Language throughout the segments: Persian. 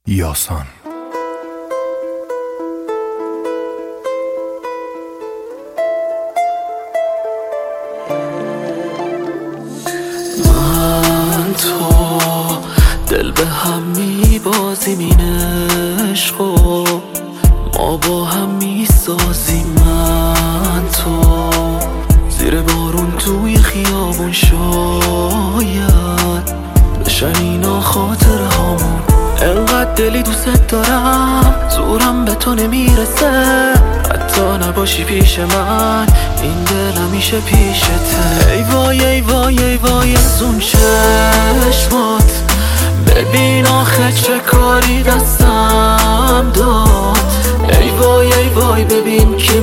یاسان. من تو دل به هم میبازیم، این عشق و ما با هم میسازیم. من تو زیر بارون توی خیابون شاید بشن اینا خاطر هامون. انقدر دلی دوست دارم زورم به تو نمیرسه، حتی نباشی پیش من این دل همیشه پیشته. ای وای ای وای ای وای از اون چشمات، ببین آخه چه کاری دستم داد. ای وای ای وای ببین که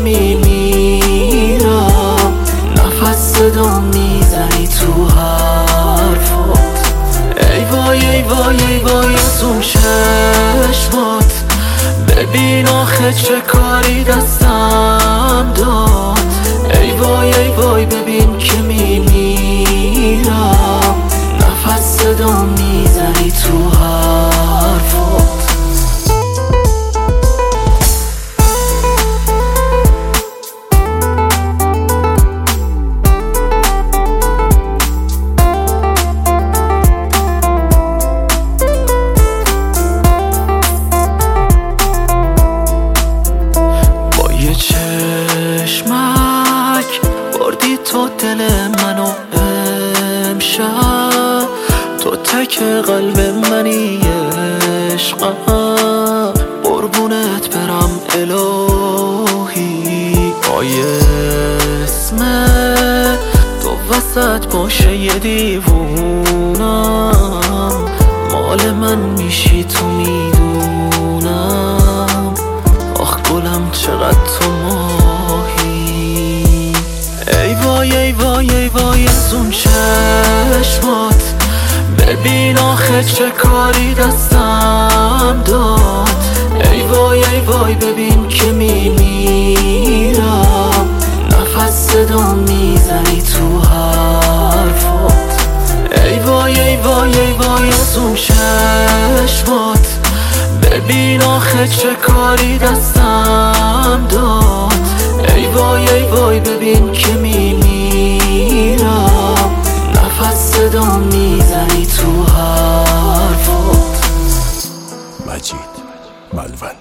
میمیرم، نفس صدا میزنی تو حرفات. ای وای ای وای ای وای از اون چشمات، ببین آخه چه کاری دستم داد. ای وای ای وای ببین که میمیرم، نفس صدا میزنی تو حرفات. چشمک بردی تو دل منو امشب، تو تک قلب منی عشقم. قربونت برم الهی، پای اسم تو وسط باشه یه دیوونم، مال من میشی تو میدونم. آخ گلم چقدر تو ماهی. ای وای ای وای ای وای از اون چشمات، ببین آخه چه کاری دستم داد. ای وای ای وای ببین که میمیرم، نفس صدا میزنی تو حرفات. ای وای ای وای ای وای از اون چشمات، ببین آخه چه کاری دستم داد. ای وای ای وای ببین که میمیرم، نفس صدا میزنی تو حرفات. مجید ملوند.